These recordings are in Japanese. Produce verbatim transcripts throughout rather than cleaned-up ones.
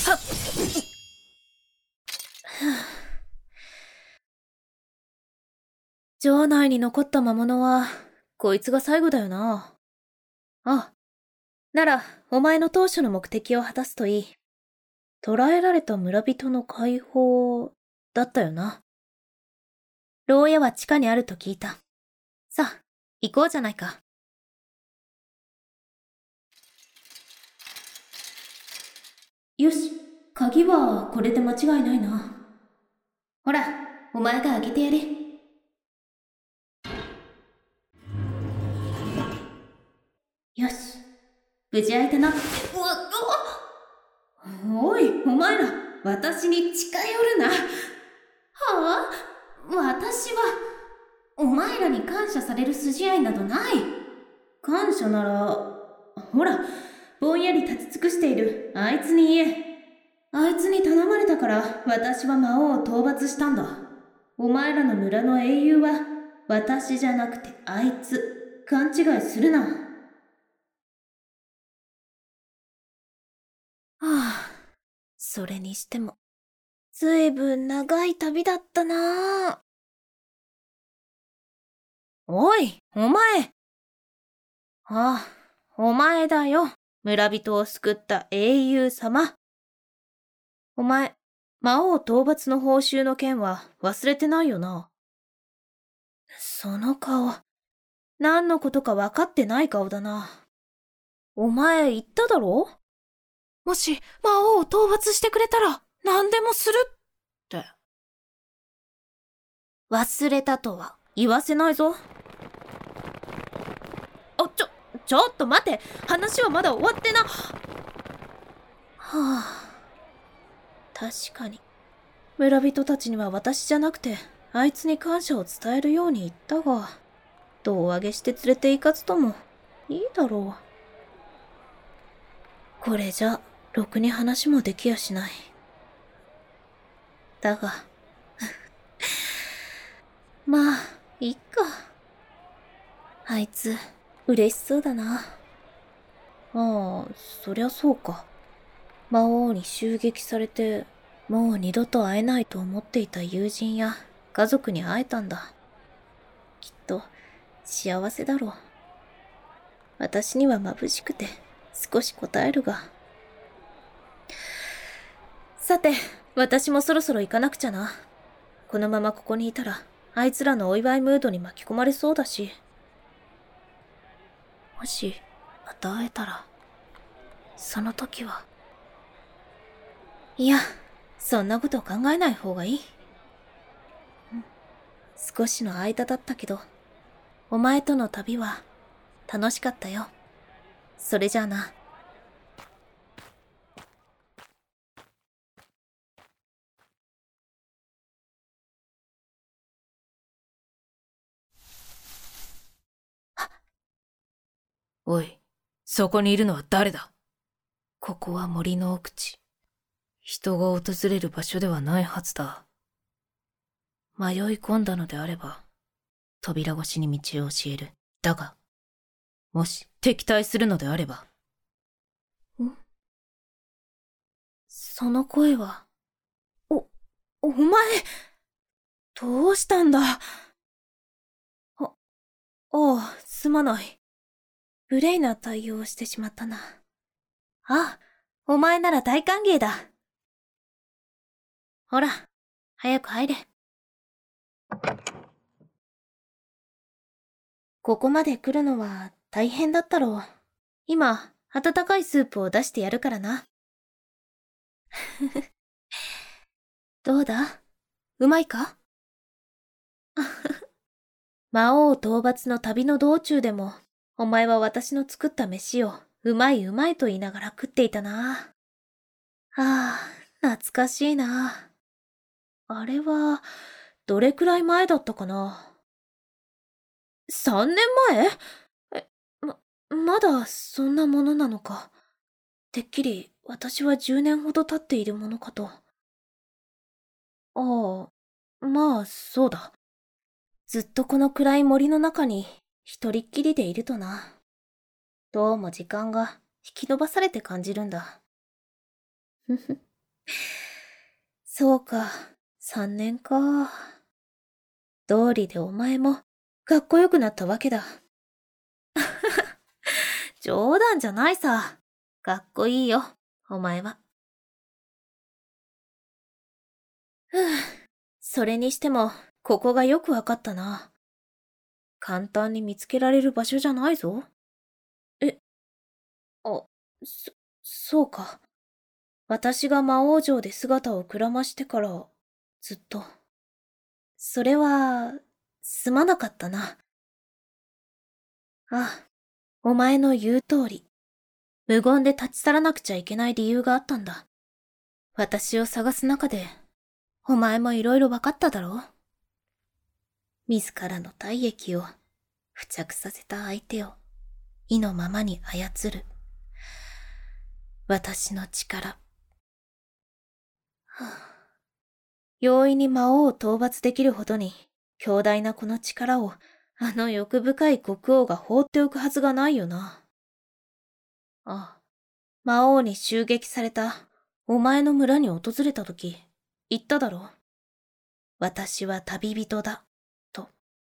はっ城内に残った魔物は、こいつが最後だよな。あ、なら、お前の当初の目的を果たすといい。捕らえられた村人の解放、だったよな。牢屋は地下にあると聞いた。さあ、行こうじゃないか。よし、鍵はこれで間違いないな。ほら、お前が開けてやれ。よし、無事開いたな。うわ、うわおい、お前ら、私に近寄るな。はあ？私は、お前らに感謝される筋合いなどない。感謝なら、ほら、ぼんやり立ち尽くしているあいつに言え。あいつに頼まれたから私は魔王を討伐したんだ。お前らの村の英雄は私じゃなくてあいつ。勘違いするな。はあ、それにしても、ずいぶん長い旅だったな。おい、お前。ああ、お前だよ。村人を救った英雄様。お前、魔王討伐の報酬の件は忘れてないよな。その顔、何のことか分かってない顔だな。お前言っただろ？もし魔王を討伐してくれたら何でもするって。忘れたとは言わせないぞ。あ、ちょ、ちょっと待て。話はまだ終わってな。はあ、確かに。村人たちには私じゃなくて、あいつに感謝を伝えるように言ったが、胴上げして連れて行かずともいいだろう。これじゃ、ろくに話もできやしない。だが、まあ、いっか。あいつ、嬉しそうだな。ああ、そりゃそうか。魔王に襲撃されて、もう二度と会えないと思っていた友人や家族に会えたんだ。きっと、幸せだろう。私には眩しくて、少し答えるが。さて、私もそろそろ行かなくちゃな。このままここにいたら、あいつらのお祝いムードに巻き込まれそうだし。もし、また会えたら、その時は。いや、そんなこと考えない方がいい。うん、少しの間だったけど、お前との旅は楽しかったよ。それじゃあな。 おい、そこにいるのは誰だ？ ここは森の奥地。 人が訪れる場所ではないはずだ。 迷い込んだのであれば、 扉越しに道を教える。だが、もし敵対するのであれば。 ん？その声は、お、お前、どうしたんだ？あ、ああ、すまない。無礼な対応をしてしまったな。ああ、お前なら大歓迎だ。ほら、早く入れ。ここまで来るのは大変だったろう。今、温かいスープを出してやるからな。どうだ？うまいか？魔王討伐の旅の道中でも、お前は私の作った飯をうまいうまいと言いながら食っていたな。ああ、懐かしいな。あれは、どれくらい前だったかな。三年前？え、ま、まだそんなものなのか。てっきり私は十年ほど経っているものかと。ああ、まあそうだ。ずっとこの暗い森の中に一人っきりでいるとな。どうも時間が引き延ばされて感じるんだ。ふふ。 そうか、三年か。道理でお前もかっこよくなったわけだ。冗談じゃないさ。かっこいいよ、お前は。ふぅ、それにしても、ここがよくわかったな。簡単に見つけられる場所じゃないぞ。え、あ、そ、そうか。私が魔王城で姿をくらましてから、ずっと。それは、すまなかったな。あ、お前の言う通り。無言で立ち去らなくちゃいけない理由があったんだ。私を探す中で、お前もいろいろ分かっただろう。自らの体液を付着させた相手を意のままに操る。私の力。はあ、容易に魔王を討伐できるほどに強大なこの力をあの欲深い国王が放っておくはずがないよな。ああ、魔王に襲撃されたお前の村に訪れた時言っただろ。私は旅人だ、と。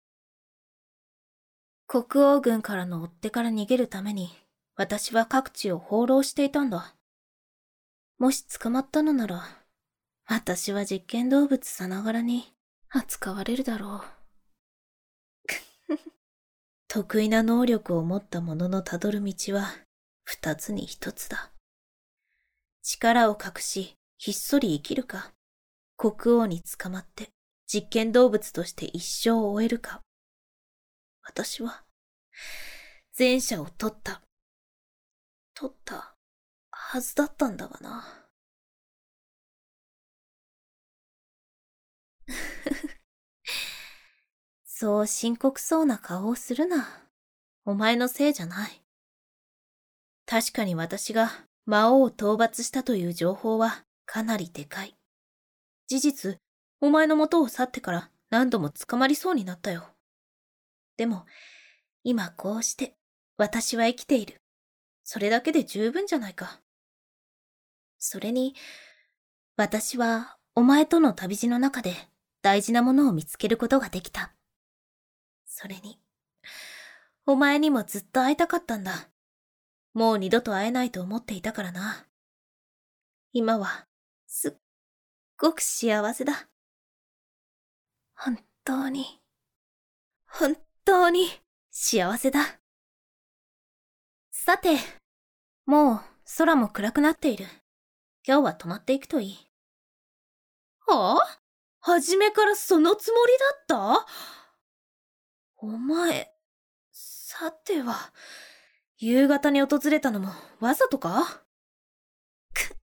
国王軍からの追っ手から逃げるために私は各地を放浪していたんだ。もし捕まったのなら、私は実験動物さながらに扱われるだろう。得意な能力を持った者のたどる道は二つに一つだ。力を隠し、ひっそり生きるか、国王に捕まって実験動物として一生を終えるか。私は、前者を取った。取ったはずだったんだがな。そう深刻そうな顔をするな。お前のせいじゃない。確かに私が魔王を討伐したという情報はかなりでかい。事実、お前の元を去ってから何度も捕まりそうになったよ。でも、今こうして私は生きている。それだけで十分じゃないか。それに、私はお前との旅路の中で大事なものを見つけることができた。それに、お前にもずっと会いたかったんだ。もう二度と会えないと思っていたからな。今は、すっごく幸せだ。本当に、本当に幸せだ。さて、もう空も暗くなっている。今日は泊まっていくといい。はあ？初めからそのつもりだった？お前、さては、夕方に訪れたのもわざとか？く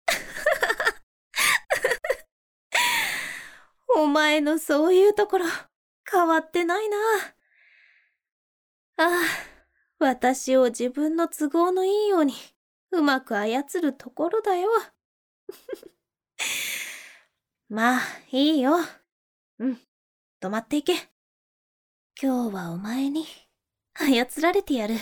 お前のそういうところ、変わってないな。ああ、私を自分の都合のいいように、うまく操るところだよ。まあ、いいよ。うん、泊まっていけ。今日はお前に、操られてやる。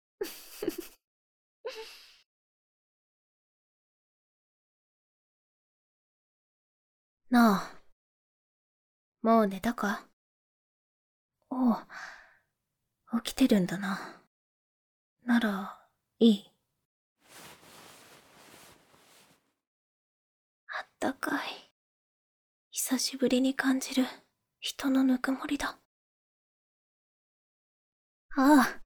なあ、もう寝たか？おう、起きてるんだな。なら、いい。あったかい。久しぶりに感じる人のぬくもりだ。ああ。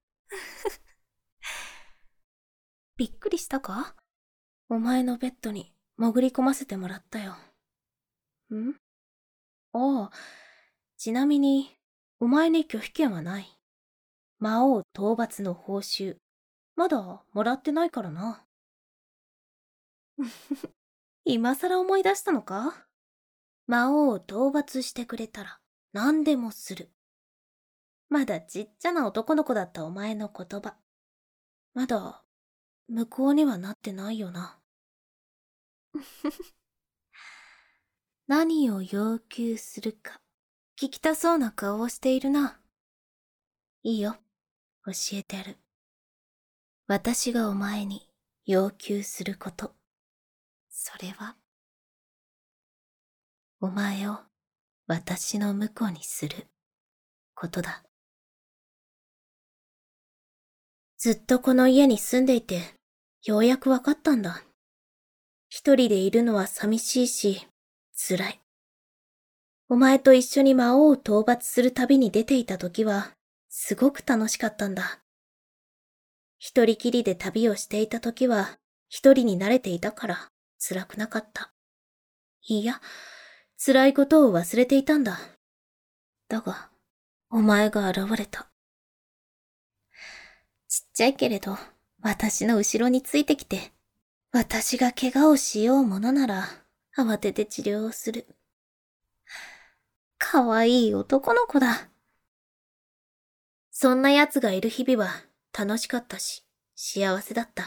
びっくりしたか？お前のベッドに潜り込ませてもらったよ。ん？ああ、ちなみに、お前に拒否権はない。魔王討伐の報酬、まだもらってないからな。今更思い出したのか？魔王を討伐してくれたら何でもする。まだちっちゃな男の子だったお前の言葉。まだ無効にはなってないよな。何を要求するか聞きたそうな顔をしているな。いいよ、教えてやる。私がお前に要求すること。それはお前を私の婿にすることだ。 ずっとこの家に住んでいて、ようやくわかったんだ。一人でいるのは寂しいし、辛い。お前と一緒に魔王を討伐する旅に出ていた時は、すごく楽しかったんだ。一人きりで旅をしていた時は、一人に慣れていたから辛くなかった。いや、辛いことを忘れていたんだ。だが、お前が現れた。ちっちゃいけれど、私の後ろについてきて、私が怪我をしようものなら、慌てて治療をする。かわいい男の子だ。そんな奴がいる日々は楽しかったし、幸せだった。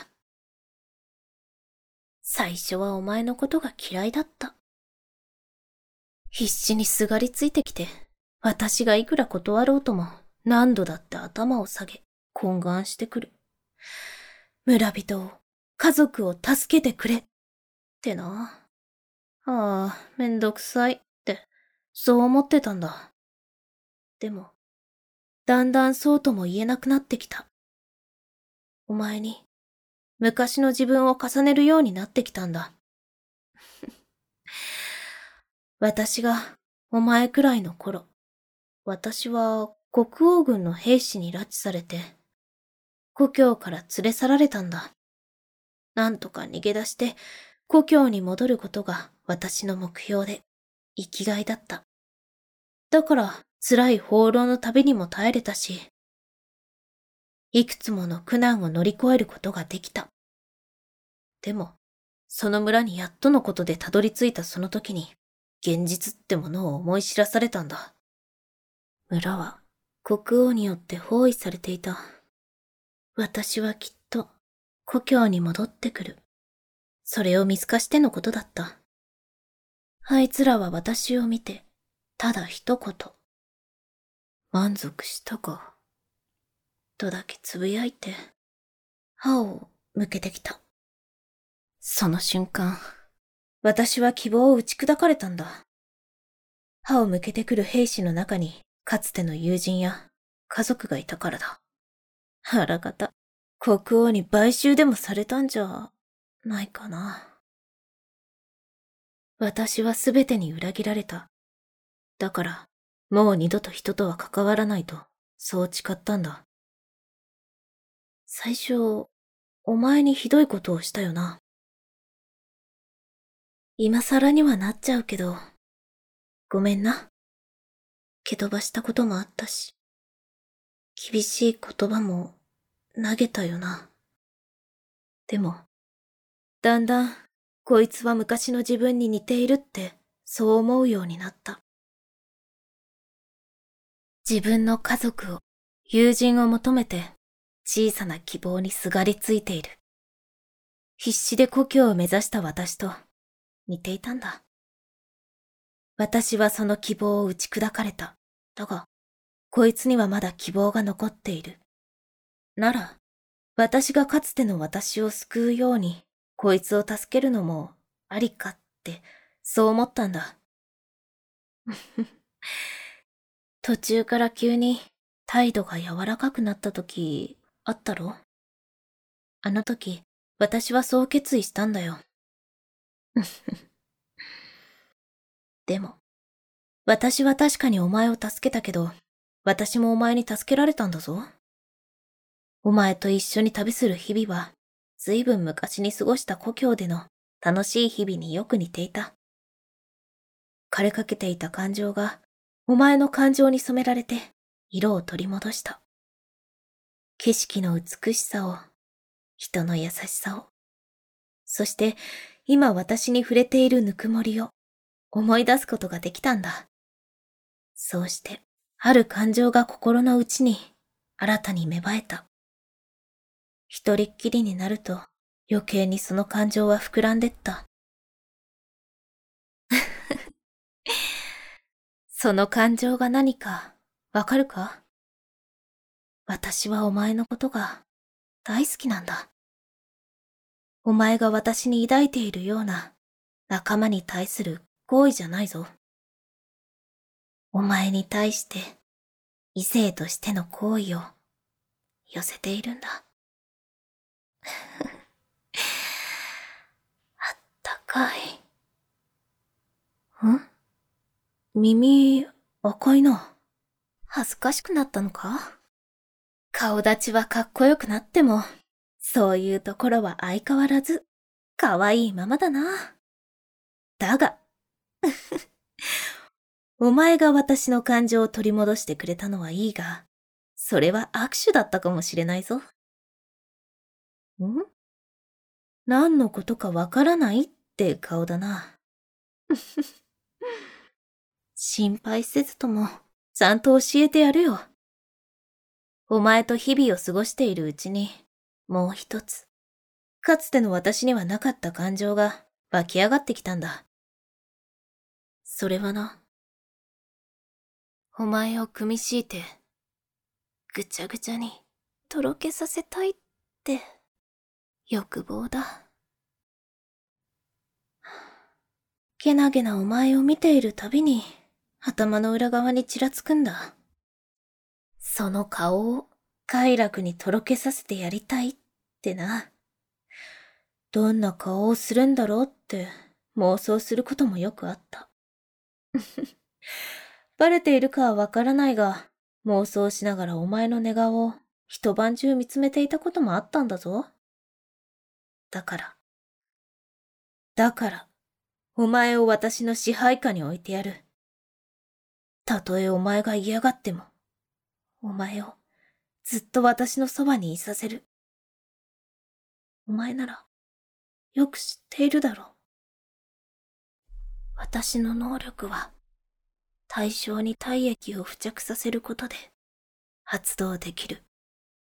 最初はお前のことが嫌いだった。必死にすがりついてきて、私がいくら断ろうとも何度だって頭を下げ、懇願してくる。村人を、家族を助けてくれ。ってな。ああ、めんどくさいって、そう思ってたんだ。でも、だんだんそうとも言えなくなってきた。お前に、昔の自分を重ねるようになってきたんだ。私が、お前くらいの頃、私は国王軍の兵士に拉致されて、故郷から連れ去られたんだ。なんとか逃げ出して、故郷に戻ることが私の目標で、生きがいだった。だから辛い放浪の旅にも耐えれたし、いくつもの苦難を乗り越えることができた。でも、その村にやっとのことでたどり着いたその時に、現実ってものを思い知らされたんだ。村は国王によって包囲されていた。私はきっと故郷に戻ってくる。それを見透かしてのことだった。あいつらは私を見て、ただ一言。満足したか。とだけつぶやいて、歯を向けてきた。その瞬間、私は希望を打ち砕かれたんだ。歯を向けてくる兵士の中に、かつての友人や家族がいたからだ。あらかた、国王に買収でもされたんじゃ、ないかな。私はすべてに裏切られた。だから、もう二度と人とは関わらないと、そう誓ったんだ。最初、お前にひどいことをしたよな。今更にはなっちゃうけど、ごめんな。蹴飛ばしたこともあったし、厳しい言葉も投げたよな。でも、だんだん、こいつは昔の自分に似ているって、そう思うようになった。自分の家族を、友人を求めて、小さな希望にすがりついている。必死で故郷を目指した私と、似ていたんだ。私はその希望を打ち砕かれた。だが、こいつにはまだ希望が残っている。なら、私がかつての私を救うように、こいつを助けるのもありかって、そう思ったんだ。途中から急に態度が柔らかくなった時、あったろ？あの時、私はそう決意したんだよ。でも、私は確かにお前を助けたけど、私もお前に助けられたんだぞ。お前と一緒に旅する日々は、ずいぶん昔に過ごした故郷での楽しい日々によく似ていた。枯れかけていた感情が、お前の感情に染められて、色を取り戻した。景色の美しさを、人の優しさを、そして今私に触れているぬくもりを思い出すことができたんだ。そうして、ある感情が心の内に新たに芽生えた。一人っきりになると余計にその感情は膨らんでった。その感情が何かわかるか？私はお前のことが大好きなんだ。お前が私に抱いているような仲間に対する好意じゃないぞ。 お前に対して異性としての好意を寄せているんだ。あったかい。ん？耳赤いな。恥ずかしくなったのか？顔立ちはかっこよくなっても、そういうところは相変わらず可愛いままだな。だが、お前が私の感情を取り戻してくれたのはいいが、それは握手だったかもしれないぞ。ん？何のことかわからないって顔だな。心配せずとも、ちゃんと教えてやるよ。お前と日々を過ごしているうちに、もう一つ、かつての私にはなかった感情が湧き上がってきたんだ。それはな、お前を組み敷いて、ぐちゃぐちゃにとろけさせたいって、欲望だ。けなげなお前を見ているたびに、頭の裏側にちらつくんだ。その顔を快楽にとろけさせてやりたいってな。どんな顔をするんだろうって妄想することもよくあった。バレているかはわからないが、妄想しながらお前の寝顔を一晩中見つめていたこともあったんだぞ。だから、だから、お前を私の支配下に置いてやる。たとえお前が嫌がっても、お前をずっと私のそばにいさせる。お前なら、よく知っているだろう。私の能力は、対象に体液を付着させることで発動できる。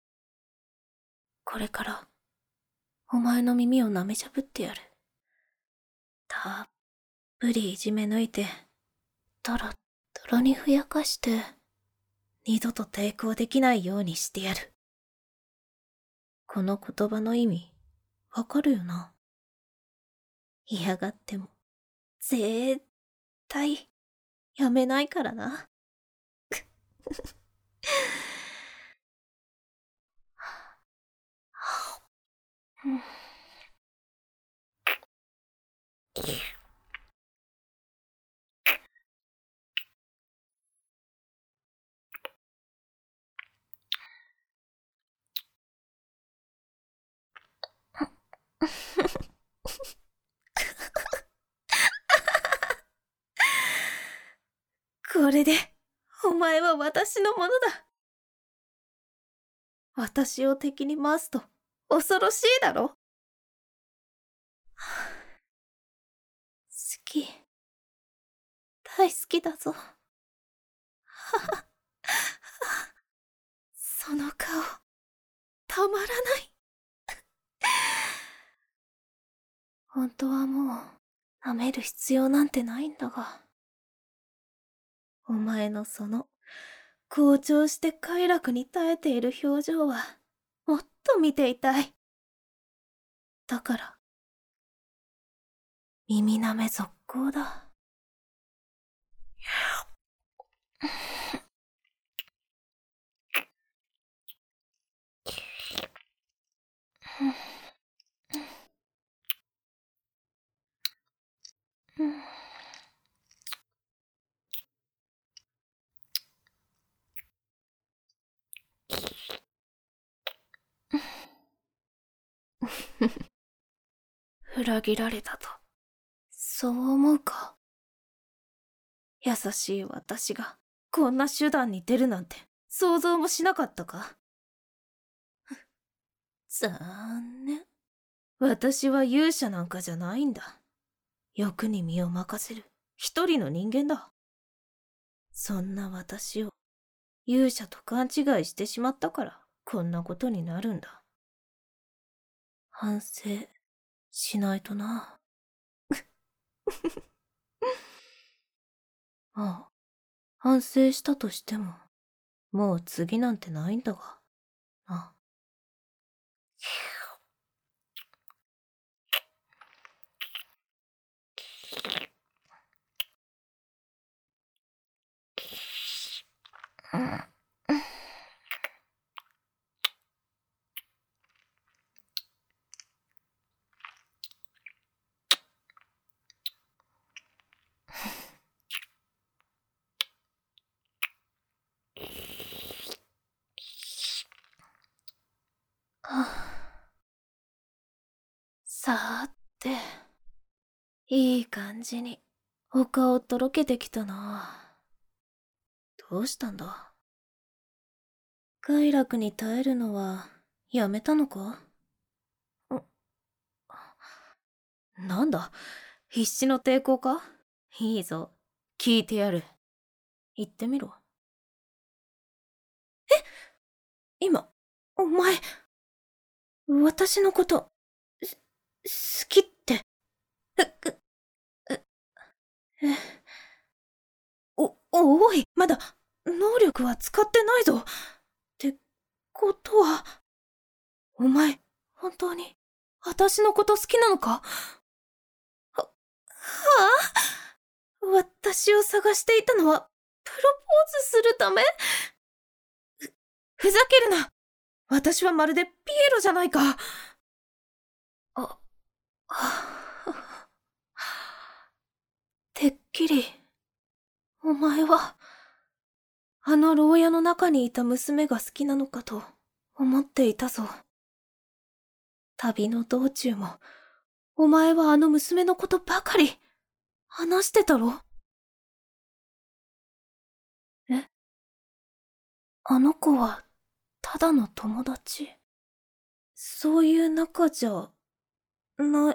これから、お前の耳を舐めしゃぶってやる。たっぷりいじめ抜いて、ドロッドロにふやかして、二度と抵抗できないようにしてやる。この言葉の意味、わかるよな。嫌がっても、絶対、やめないからな。これで、お前は私のものだ。私を敵に回すと、恐ろしいだろ。好き。大好きだぞ。その顔、たまらない。本当はもう、舐める必要なんてないんだが。お前のその、好調して快楽に耐えている表情は、もっと見ていたい。だから、耳舐め続行だ。裏切られたと、そう思うか？優しい私が、こんな手段に出るなんて、想像もしなかったか？残念。私は勇者なんかじゃないんだ。欲に身を任せる、一人の人間だ。そんな私を、勇者と勘違いしてしまったから、こんなことになるんだ。反省、しないとな。ああ、反省したとしても、もう次なんてないんだが、な。 さーて、いい感じにお顔とろけてきたな。どうしたんだ？快楽に耐えるのはやめたのか？なんだ、必死の抵抗か？いいぞ、聞いてやる。言ってみろ。え？今、お前、私のこと、す、好きって、え、え、え、お、おい、まだ、能力は使ってないぞ。ってことは、お前、本当に、私のこと好きなのか？は、はぁ？私を探していたのは、プロポーズするため？ふ、ふざけるな！私はまるでピエロじゃないか。あ、はてっきり、お前は、あの牢屋の中にいた娘が好きなのかと思っていたぞ。旅の道中も、お前はあの娘のことばかり話してたろ？え？あの子は、ただの友達？そういう仲じゃ、ない？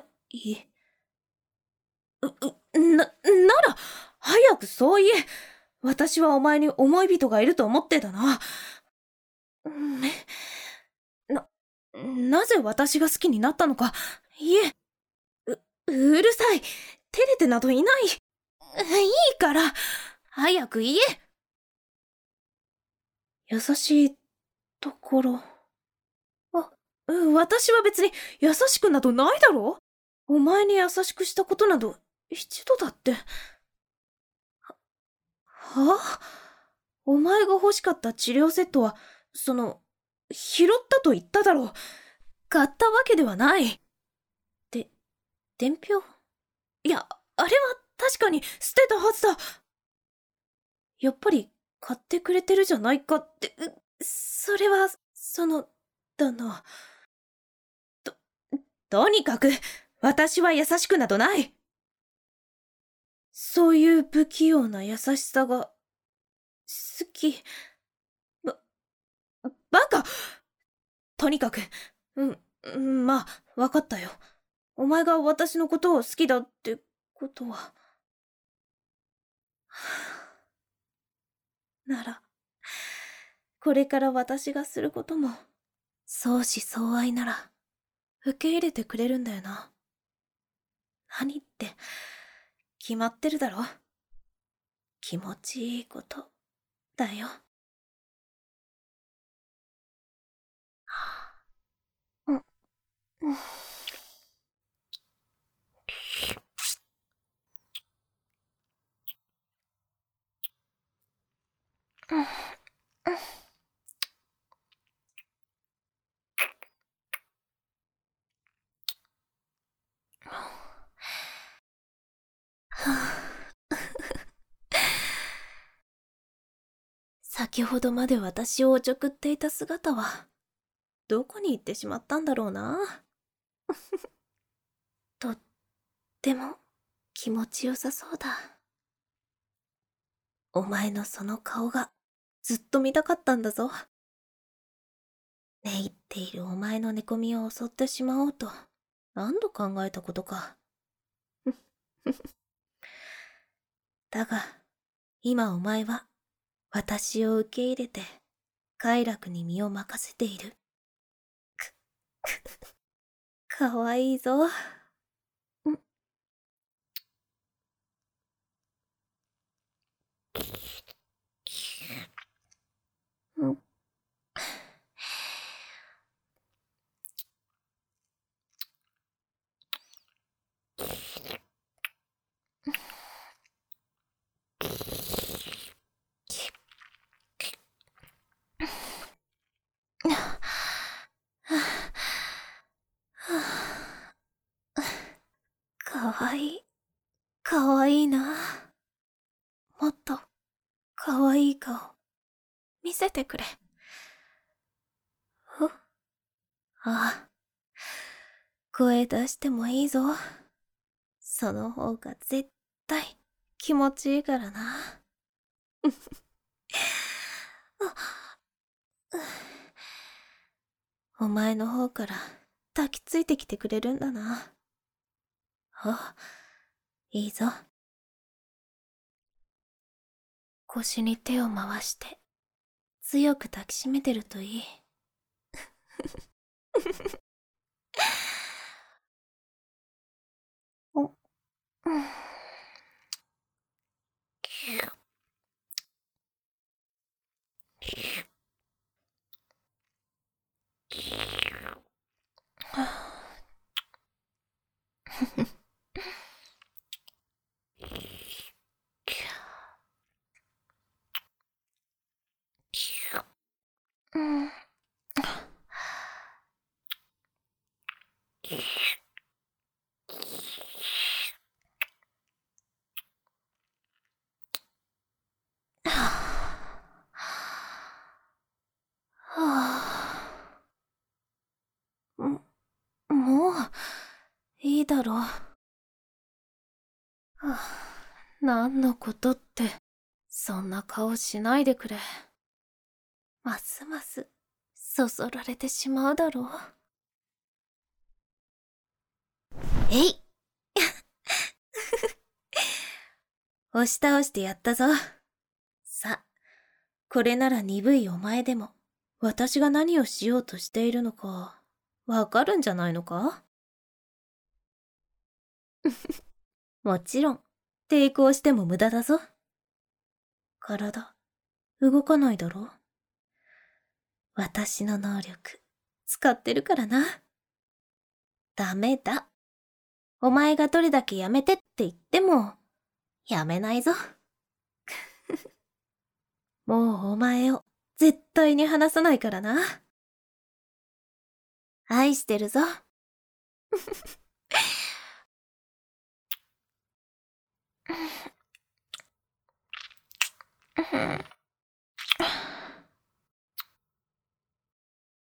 う、う、な、なら、早くそう言え。私はお前に思い人がいると思ってたな。うんな、なぜ私が好きになったのか、言え。う、うるさい。照れてなどいない。いいから、早く言え。優しいところ。あ、私は別に優しくなどないだろう。お前に優しくしたことなど一度だって。は、はあ？お前が欲しかった治療セットは、その、拾ったと言っただろう。買ったわけではない。で、伝票？いや、あれは確かに捨てたはずだ。やっぱり買ってくれてるじゃないかって、それは、その、だな。と、とにかく、私は優しくなどない。そういう不器用な優しさが、好き。ば、バカ！とにかく、うん、うん、まあ、わかったよ。お前が私のことを好きだってことは。なら、これから私がすることも、相思相愛なら、受け入れてくれるんだよな。何って、決まってるだろ。気持ちいいこと、だよ。うん、うん。先ほどまで私をおちょくっていた姿は、どこに行ってしまったんだろうな。とっても気持ちよさそうだ。お前のその顔がずっと見たかったんだぞ。寝入っているお前の寝込みを襲ってしまおうと何度考えたことか。だが、今お前は私を受け入れて快楽に身を任せている。く、かわいいぞ。んんかわいい。かわいいな。もっと、かわいい顔、見せてくれ。お、ああ。声出してもいいぞ。その方が絶対気持ちいいからな。お前の方から抱きついてきてくれるんだな。あ、いいぞ。腰に手を回して強く抱きしめてるといい。お、うん。うん。はあ、も、もう、いいだろう。はあ、何のことって、そんな顔しないでくれ。ますますそそられてしまうだろう。えい押し倒してやったぞ。さ、これなら鈍いお前でも、私が何をしようとしているのか、わかるんじゃないのか？もちろん、抵抗しても無駄だぞ。体、動かないだろ？私の能力、使ってるからな。ダメだ。お前がどれだけやめてって言っても、やめないぞ。もうお前を絶対に離さないからな。愛してるぞ。